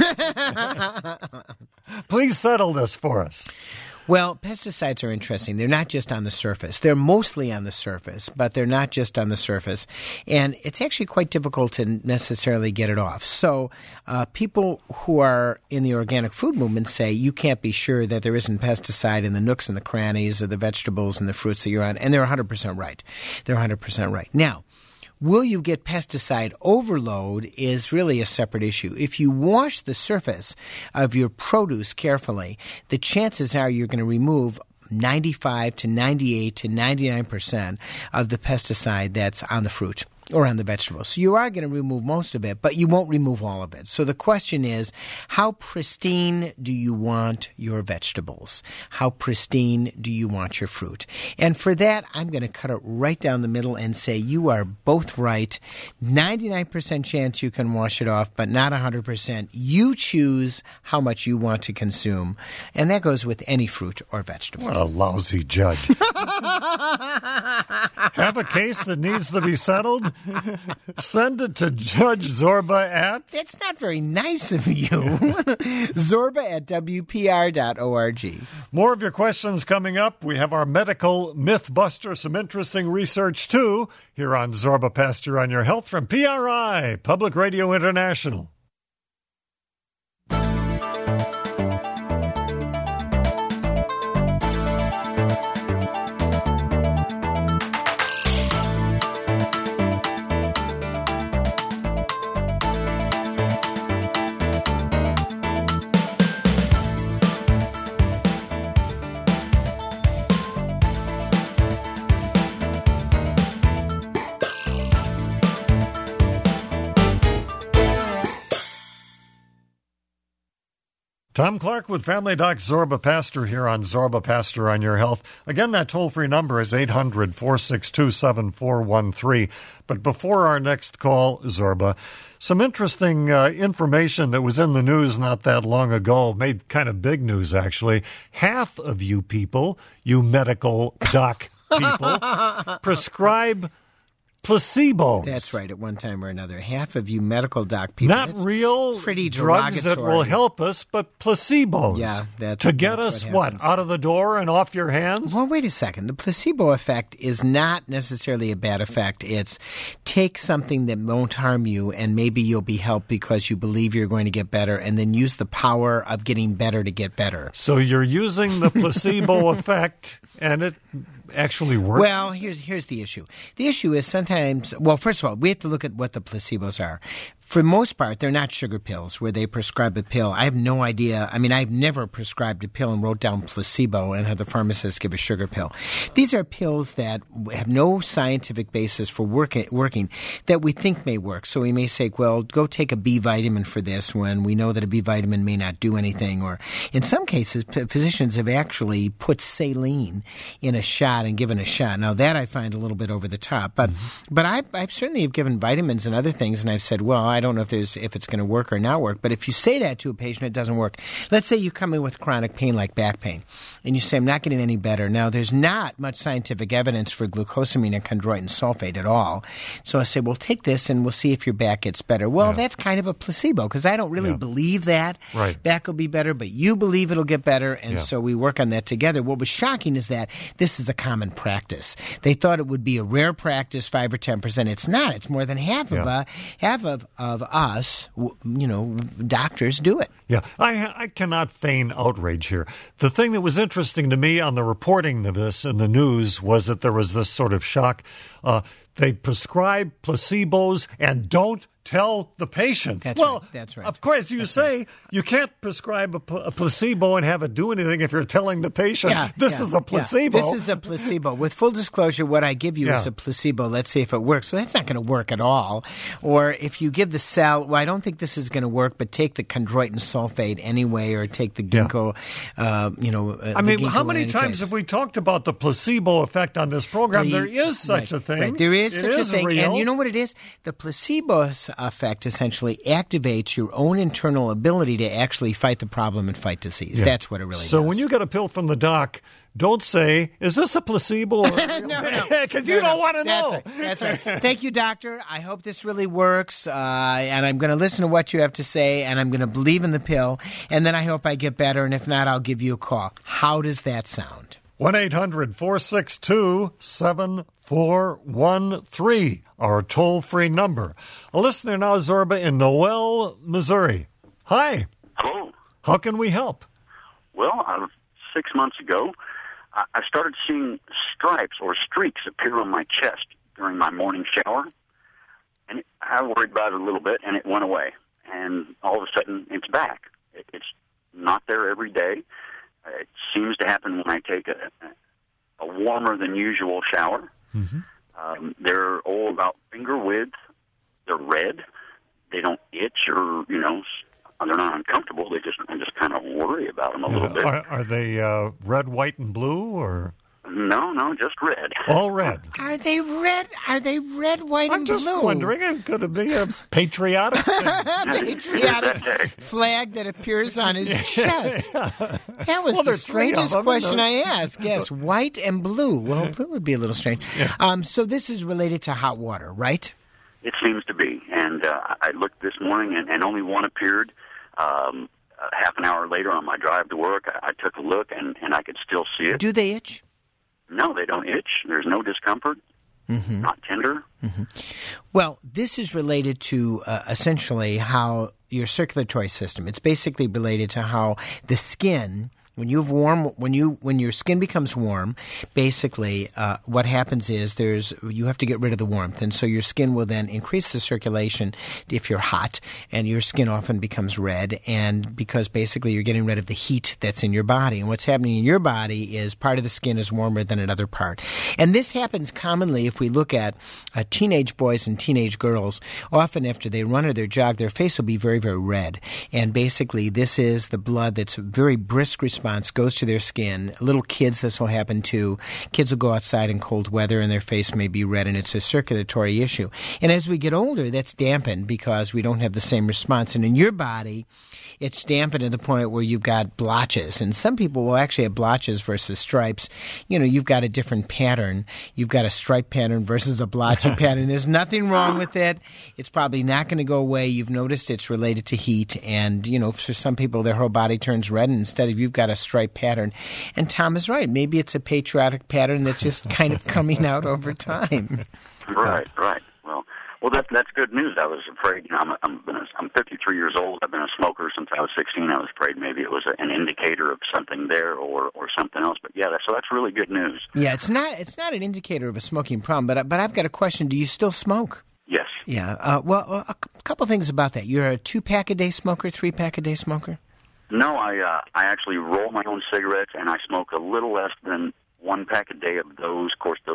Please settle this for us. Well, pesticides are interesting. They're not just on the surface. They're mostly on the surface, but they're not just on the surface. And it's actually quite difficult to necessarily get it off. So uh, people who are in the organic food movement say you can't be sure that there isn't pesticide in the nooks and the crannies of the vegetables and the fruits that you're on. And they're one hundred percent right. They're one hundred percent right. Now, will you get pesticide overload is really a separate issue. If you wash the surface of your produce carefully, the chances are you're going to remove ninety-five to ninety-eight to ninety-nine percent of the pesticide that's on the fruit or on the vegetables. So you are going to remove most of it, but you won't remove all of it. So the question is, how pristine do you want your vegetables? How pristine do you want your fruit? And for that, I'm going to cut it right down the middle and say you are both right. ninety-nine percent chance you can wash it off, but not one hundred percent. You choose how much you want to consume. And that goes with any fruit or vegetable. What a lousy judge. Have a case that needs to be settled? Send it to Judge Zorba at... That's not very nice of you. Zorba at W P R dot org. More of your questions coming up. We have our medical Mythbuster, some interesting research, too, here on Zorba Pastor on Your Health from P R I, Public Radio International. Tom Clark with Family Doc Zorba Pastor here on Zorba Pastor on Your Health. Again, that toll-free number is eight hundred, four six two, seven four one three. But before our next call, Zorba, some interesting uh, information that was in the news not that long ago, made kind of big news, actually. Half of you people, you medical doc people, prescribe placebos. That's right, at one time or another. Half of you medical doc people. Not that's real pretty drugs that will help us, but placebos. Yeah, that's to get that's us what, what, out of the door and off your hands? Well, wait a second. The placebo effect is not necessarily a bad effect. It's take something that won't harm you, and maybe you'll be helped because you believe you're going to get better, and then use the power of getting better to get better. So you're using the placebo effect, and it actually works? Well, here's here's the issue. The issue is sometimes, well, first of all, we have to look at what the placebos are. For the most part, they're not sugar pills where they prescribe a pill. I have no idea. I mean, I've never prescribed a pill and wrote down placebo and had the pharmacist give a sugar pill. These are pills that have no scientific basis for working, working that we think may work. So we may say, well, go take a B vitamin for this when we know that a B vitamin may not do anything. Or in some cases, p- physicians have actually put saline in a shot and given a shot. Now, that I find a little bit over the top. But mm-hmm. but I, I've certainly have given vitamins and other things, and I've said, well, I I don't know if there's if it's going to work or not work. But if you say that to a patient, it doesn't work. Let's say you come in with chronic pain like back pain, and you say, I'm not getting any better. Now, there's not much scientific evidence for glucosamine and chondroitin sulfate at all. So I say, well, take this and we'll see if your back gets better. Well, yeah. that's kind of a placebo because I don't really yeah. believe that right. back will be better, but you believe it'll get better, and yeah. so we work on that together. What was shocking is that this is a common practice. They thought it would be a rare practice, five or ten percent. It's not. It's more than half yeah. of uh, half of, of us, you know, doctors do it. Yeah, I I cannot feign outrage here. The thing that was interesting to me on the reporting of this in the news was that there was this sort of shock. Uh, they prescribe placebos and don't tell the patients. That's well, right. That's right. Of course, you That's say right. you can't prescribe a, pl- a placebo and have it do anything if you're telling the patient, yeah, this yeah, is a placebo. Yeah. This is a placebo. With full disclosure, what I give you yeah. is a placebo. Let's see if it works. Well, that's not going to work at all. Or if you give the cell, well, I don't think this is going to work, but take the chondroitin sulfate anyway, or take the ginkgo, yeah. uh, you know. Uh, I mean, how many times have we talked about the placebo effect on this program? The, there is such right, a thing. Right. There is it such is a thing. Real. And you know what it is? The placebo effect essentially activates your own internal ability to actually fight the problem and fight disease. Yeah. That's what it really so does. So when you get a pill from the doc, don't say, is this a placebo? no, no. Because you no, don't no. want to know. That's right. That's right. Thank you, doctor. I hope this really works. Uh, and I'm going to listen to what you have to say, and I'm going to believe in the pill. And then I hope I get better. And if not, I'll give you a call. How does that sound? one eight hundred four six two seven four one three, our toll-free number. A listener now, Zorba, in Noel, Missouri. Hi. Hello. How can we help? Well, uh, six months ago, I-, I started seeing stripes or streaks appear on my chest during my morning shower. And it, I worried about it a little bit, and it went away. And all of a sudden, it's back. It- it's not there every day. It seems to happen when I take a, a warmer than usual shower. Mm-hmm. Um, they're all about finger width. They're red. They don't itch or, you know, they're not uncomfortable. They just, I just kind of worry about them a Yeah. little bit. Are, are they uh, red, white, and blue, or? No, no, just red. All red. Are they red? Are they red, white, I'm and just blue? wondering, it could be a patriotic thing. Patriotic flag that appears on his chest. That was Well, the there's three of strangest them, question and I asked. Yes, white and blue. Well, blue would be a little strange. Yeah. Um, so this is related to hot water, right? It seems to be. And uh, I looked this morning, and, and only one appeared. Um, uh, half an hour later on my drive to work, I, I took a look, and, and I could still see it. Do they itch? No, they don't itch. There's no discomfort. Mm-hmm. Not tender. Mm-hmm. Well, this is related to uh, essentially how your circulatory system. It's basically related to how the skin. When you have warm, when you when your skin becomes warm, basically uh, what happens is there's you have to get rid of the warmth, and so your skin will then increase the circulation if you're hot, and your skin often becomes red, and because basically you're getting rid of the heat that's in your body, and what's happening in your body is part of the skin is warmer than another part, and this happens commonly if we look at uh, teenage boys and teenage girls. Often after they run or they jog, their face will be very very red, and basically this is the blood that's very brisk response. Goes to their skin. Little kids, this will happen to. Kids will go outside in cold weather and their face may be red, and it's a circulatory issue. And as we get older, that's dampened because we don't have the same response. And in your body, it's dampened to the point where you've got blotches. And some people will actually have blotches versus stripes. You know, you've got a different pattern. You've got a stripe pattern versus a blotchy pattern. There's nothing wrong with it. It's probably not going to go away. You've noticed it's related to heat. And, you know, for some people, their whole body turns red. And instead of you've got a stripe pattern. And Tom is right. Maybe it's a patriotic pattern that's just kind of coming out over time. Right, right. Well, well, that's that's good news. I was afraid. You know, I'm I'm, been a, I'm fifty-three years old. I've been a smoker since I was sixteen. I was afraid maybe it was a, an indicator of something there or, or something else. But yeah, that's, so that's really good news. Yeah, it's not it's not an indicator of a smoking problem. But but I've got a question. Do you still smoke? Yes. Yeah. Uh, well, a couple things about that. You're a two pack a day smoker, three pack a day smoker. No, I uh, I actually roll my own cigarettes, and I smoke a little less than one pack a day of those. Of course, those are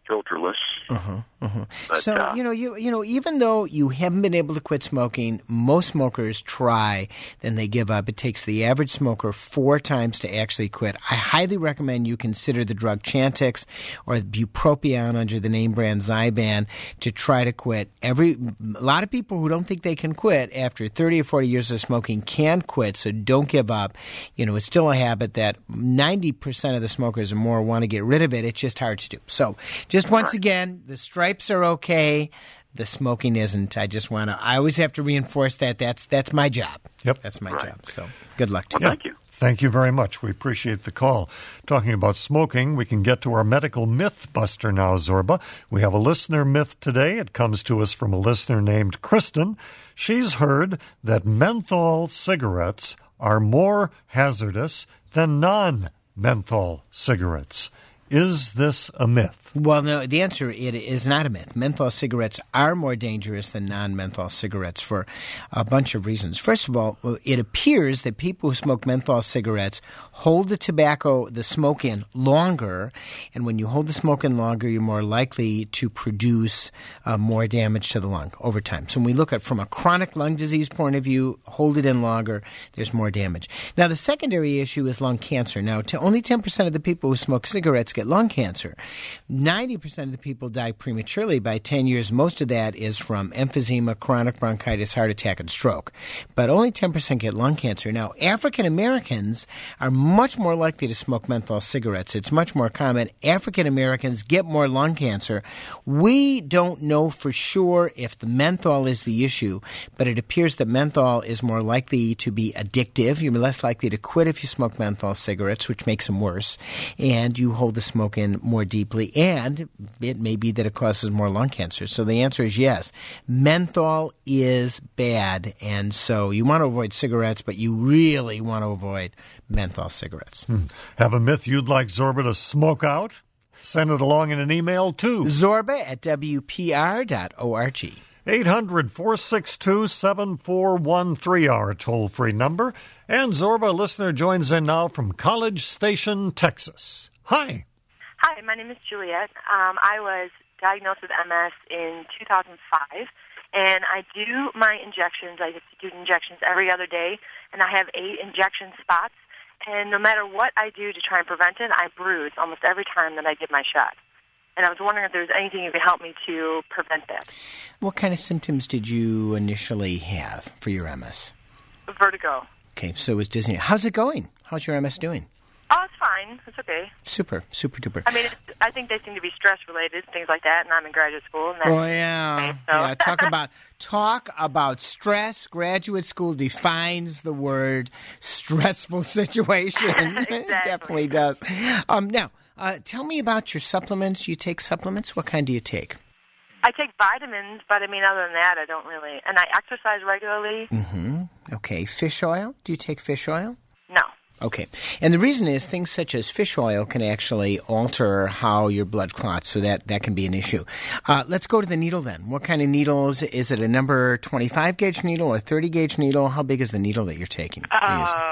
filterless. Uh-huh, uh-huh. But, so uh, you know, you you know, even though you haven't been able to quit smoking, most smokers try, then they give up. It takes the average smoker four times to actually quit. I highly recommend you consider the drug Chantix or bupropion under the name brand Zyban to try to quit. Every a lot of people who don't think they can quit after thirty or forty years of smoking can quit. So don't give up. You know, it's still a habit that ninety percent of the smokers or more want to get rid of it. It's just hard to do. So. Just once right. again, the stripes are okay. The smoking isn't. I just want to. I always have to reinforce that. That's that's my job. Yep, that's my right. job. So good luck to well, you. Thank you. Thank you very much. We appreciate the call. Talking about smoking, we can get to our medical myth buster now, Zorba. We have a listener myth today. It comes to us from a listener named Kristen. She's heard that menthol cigarettes are more hazardous than non-menthol cigarettes. Is this a myth? Well, no, the answer it is not a myth. Menthol cigarettes are more dangerous than non-menthol cigarettes for a bunch of reasons. First of all, it appears that people who smoke menthol cigarettes hold the tobacco, the smoke in longer, and when you hold the smoke in longer, you're more likely to produce uh, more damage to the lung over time. So when we look at from a chronic lung disease point of view, hold it in longer, there's more damage. Now, the secondary issue is lung cancer. Now, to only ten percent of the people who smoke cigarettes get lung cancer. ninety percent of the people die prematurely by ten years. Most of that is from emphysema, chronic bronchitis, heart attack, and stroke. But only ten percent get lung cancer. Now, African Americans are much more likely to smoke menthol cigarettes. It's much more common. African Americans get more lung cancer. We don't know for sure if the menthol is the issue, but it appears that menthol is more likely to be addictive. You're less likely to quit if you smoke menthol cigarettes, which makes them worse. And you hold the smoke in more deeply, and it may be that it causes more lung cancer. So the answer is yes. Menthol is bad, and so you want to avoid cigarettes, but you really want to avoid menthol cigarettes. Hmm. Have a myth you'd like Zorba to smoke out? Send it along in an email to Zorba at W P R dot org. eight hundred, four six two, seven four one three, our toll-free number. And Zorba, a listener, joins in now from College Station, Texas. Hi. Hi, my name is Juliet. Um, I was diagnosed with M S in two thousand five, and I do my injections. I get to do injections every other day, and I have eight injection spots. And no matter what I do to try and prevent it, I bruise almost every time that I get my shot. And I was wondering if there's anything you could help me to prevent that. What kind of symptoms did you initially have for your M S? Vertigo. Okay, so it was dizzy. How's it going? How's your M S doing? Oh, it's fine. It's okay. Super, super duper. I mean, it's, I think they seem to be stress-related, things like that, and I'm in graduate school. And that's oh, yeah. okay, so. yeah. Talk about talk about stress. Graduate school defines the word stressful situation. Exactly. It definitely does. Um, now, uh, tell me about your supplements. You take supplements? What kind do you take? I take vitamins, but, I mean, other than that, I don't really. And I exercise regularly. Mm-hmm. Okay. Fish oil? Do you take fish oil? No. Okay. And the reason is things such as fish oil can actually alter how your blood clots, so that, that can be an issue. Uh, let's go to the needle then. What kind of needles? Is it a number twenty-five gauge needle or thirty gauge needle? How big is the needle that you're taking? Uh,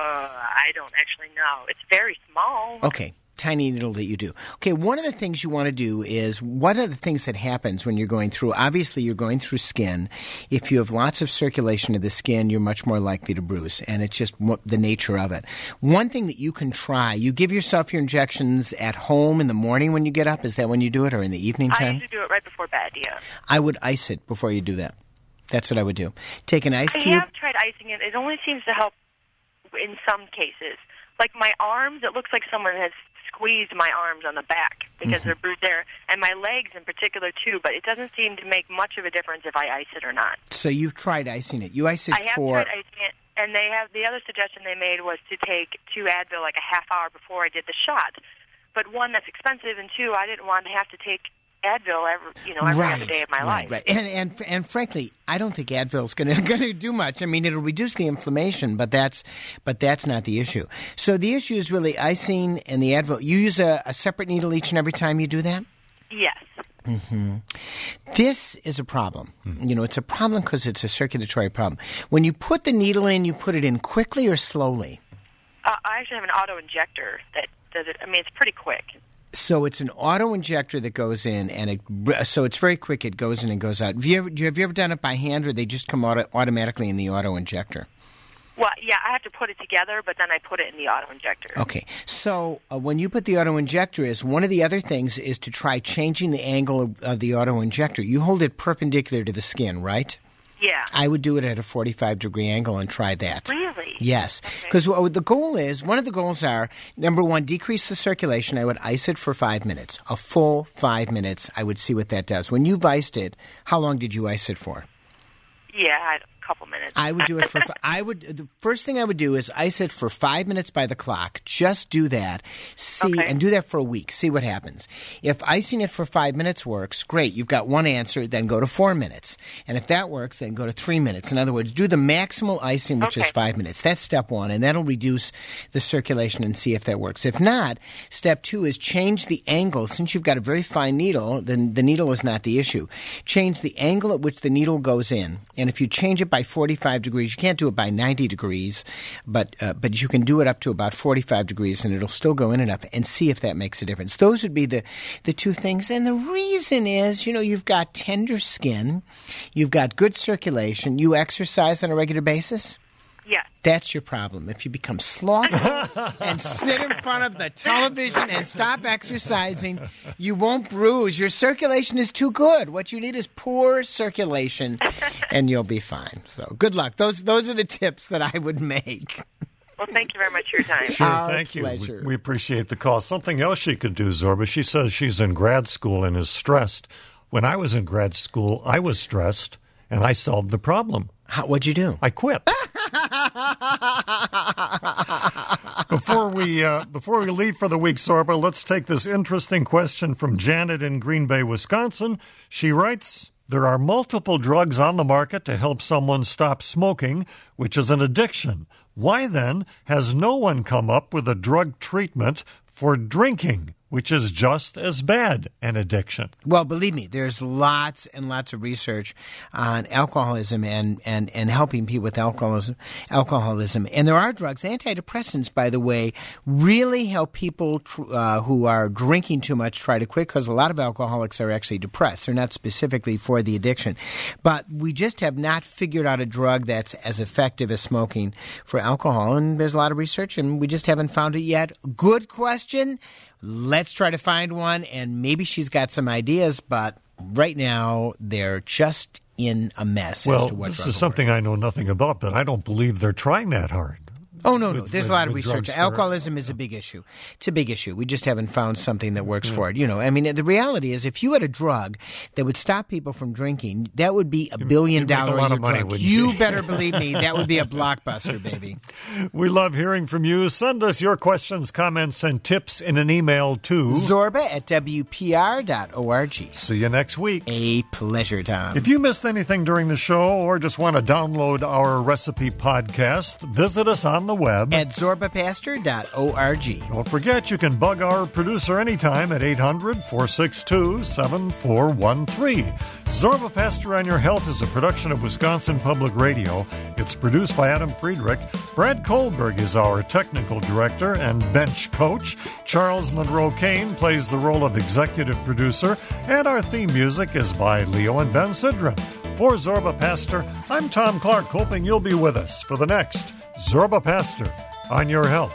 I don't actually know. It's very small. Okay. Tiny needle that you do. Okay, one of the things you want to do is, what are the things that happens when you're going through, obviously you're going through skin. If you have lots of circulation to the skin, you're much more likely to bruise, and it's just the nature of it. One thing that you can try, you give yourself your injections at home in the morning when you get up. Is that when you do it, or in the evening time? I usually do it right before bed, yeah. I would ice it before you do that. That's what I would do. Take an ice I cube. I have tried icing it. It only seems to help in some cases. Like my arms, it looks like someone has squeezed my arms on the back because mm-hmm. they're bruised there, and my legs in particular too, but it doesn't seem to make much of a difference if I ice it or not. So you've tried icing it. You ice it I have for... tried icing it, and they have the other suggestion they made was to take two Advil like a half hour before I did the shot. But one, that's expensive, and two, I didn't want to have to take Advil every, you know, every right, other day of my right, life. Right, and and and frankly, I don't think Advil's going to going to do much. I mean, it'll reduce the inflammation, but that's but that's not the issue. So the issue is really icing and the Advil. You use a, a separate needle each and every time you do that? Yes. Mm-hmm. This is a problem. Mm-hmm. You know, it's a problem because it's a circulatory problem. When you put the needle in, you put it in quickly or slowly? Uh, I actually have an auto injector that does it. I mean, it's pretty quick. So it's an auto injector that goes in, and it so it's very quick. It goes in and goes out. Have you ever, have you ever done it by hand, or they just come auto, automatically in the auto injector? Well, yeah, I have to put it together, but then I put it in the auto injector. Okay, so uh, when you put the auto injector is, one of the other things is to try changing the angle of, of the auto injector. You hold it perpendicular to the skin, right? Yeah. I would do it at a forty-five degree angle and try that. Really? Yes. Because okay. the goal is, one of the goals are, number one, decrease the circulation. I would ice it for five minutes. A full five minutes. I would see what that does. When you've iced it, how long did you ice it for? Yeah, I couple minutes. I would do it for. I would. The first thing I would do is ice it for five minutes by the clock. Just do that. See, okay. and do that for a week. See what happens. If icing it for five minutes works, great. You've got one answer. Then go to four minutes. And if that works, then go to three minutes. In other words, do the maximal icing, which okay. is five minutes. That's step one, and that'll reduce the circulation and see if that works. If not, step two is change the angle. Since you've got a very fine needle, then the needle is not the issue. Change the angle at which the needle goes in, and if you change it by forty-five degrees. You can't do it by ninety degrees, but uh, but you can do it up to about forty-five degrees, and it'll still go in enough, and see if that makes a difference. Those would be the, the two things. And the reason is, you know, you've got tender skin, you've got good circulation, you exercise on a regular basis. Yeah. That's your problem. If you become slothful and sit in front of the television and stop exercising, you won't bruise. Your circulation is too good. What you need is poor circulation, and you'll be fine. So good luck. Those those are the tips that I would make. Well, thank you very much for your time. Sure, Our thank you. pleasure. We, we appreciate the call. Something else she could do, Zorba. She says she's in grad school and is stressed. When I was in grad school, I was stressed, and I solved the problem. How, what'd you do? I quit. Before we uh, before we leave for the week, Zorba, let's take this interesting question from Janet in Green Bay, Wisconsin. She writes, there are multiple drugs on the market to help someone stop smoking, which is an addiction. Why then has no one come up with a drug treatment for drinking, which is just as bad an addiction? Well, believe me, there's lots and lots of research on alcoholism and, and, and helping people with alcoholism, alcoholism. And there are drugs. Antidepressants, by the way, really help people tr- uh, who are drinking too much try to quit, because a lot of alcoholics are actually depressed. They're not specifically for the addiction. But we just have not figured out a drug that's as effective as smoking for alcohol. And there's a lot of research, and we just haven't found it yet. Good question. Let's try to find one, and maybe she's got some ideas, but right now they're just in a mess well, as to what this drug is something work. I know nothing about, but I don't believe they're trying that hard. Oh, no, no. With, There's with, a lot of with research. drugs Alcoholism for, is a big issue. It's a big issue. We just haven't found something that works yeah. for it. You know, I mean, the reality is, if you had a drug that would stop people from drinking, that would be a billion dollar a year drug. You better believe me, that would be a blockbuster, baby. We love hearing from you. Send us your questions, comments, and tips in an email to Zorba at W P R dot org. See you next week. A pleasure, Tom. If you missed anything during the show or just want to download our recipe podcast, visit us on the web at Zorba Pastor dot org. Don't forget, you can bug our producer anytime at eight hundred, four six two, seven four one three. Zorba Pastor on Your Health is a production of Wisconsin Public Radio. It's produced by Adam Friedrich. Brad Kohlberg is our technical director and bench coach. Charles Monroe Kane plays the role of executive producer. And our theme music is by Leo and Ben Sidran. For Zorba Pastor, I'm Tom Clark, hoping you'll be with us for the next Zorba Pastor on Your Health.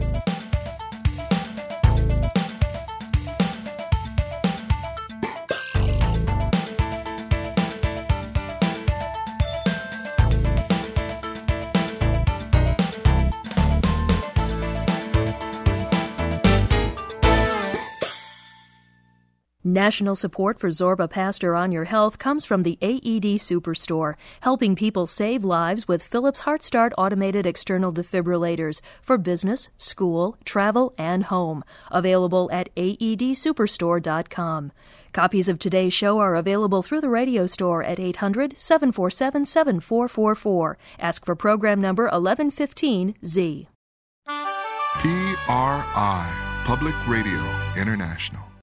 National support for Zorba Pastor on Your Health comes from the A E D Superstore, helping people save lives with Philips HeartStart automated external defibrillators for business, school, travel, and home. Available at A E D superstore dot com. Copies of today's show are available through the radio store at eight hundred, seven four seven, seven four four four. Ask for program number eleven fifteen Z. P R I, Public Radio International.